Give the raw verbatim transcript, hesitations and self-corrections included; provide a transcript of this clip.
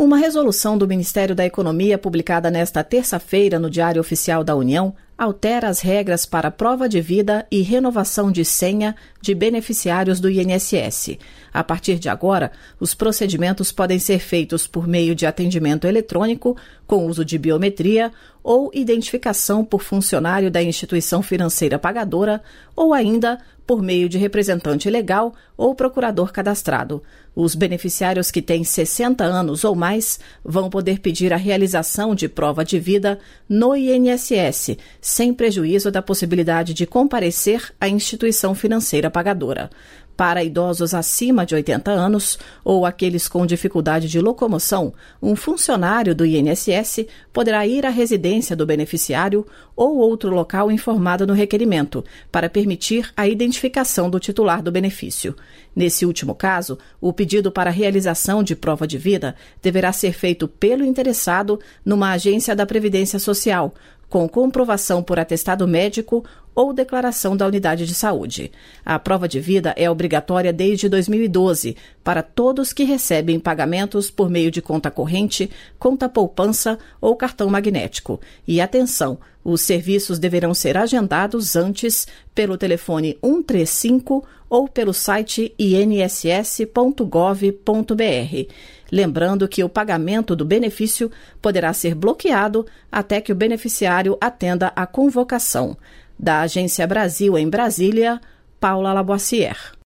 Uma resolução do Ministério da Economia, publicada nesta terça-feira no Diário Oficial da União, altera as regras para prova de vida e renovação de senha de beneficiários do I N S S. A partir de agora, os procedimentos podem ser feitos por meio de atendimento eletrônico, com uso de biometria, ou identificação por funcionário da instituição financeira pagadora, ou ainda por meio de representante legal ou procurador cadastrado. Os beneficiários que têm sessenta anos ou mais vão poder pedir a realização de prova de vida no I N S S, sem prejuízo da possibilidade de comparecer à instituição financeira pagadora. Para idosos acima de oitenta anos ou aqueles com dificuldade de locomoção, um funcionário do I N S S poderá ir à residência do beneficiário ou outro local informado no requerimento, para permitir a identificação do titular do benefício. Nesse último caso, o pedido para realização de prova de vida deverá ser feito pelo interessado numa agência da Previdência Social, com comprovação por atestado médico ou declaração da unidade de saúde. A prova de vida é obrigatória desde dois mil e doze para todos que recebem pagamentos por meio de conta corrente, conta poupança ou cartão magnético. E atenção, os serviços deverão ser agendados antes pelo telefone um três cinco ou pelo site i n s s ponto gov ponto b r. Lembrando que o pagamento do benefício poderá ser bloqueado até que o beneficiário atenda à convocação. Da Agência Brasil em Brasília, Paula Laboissière.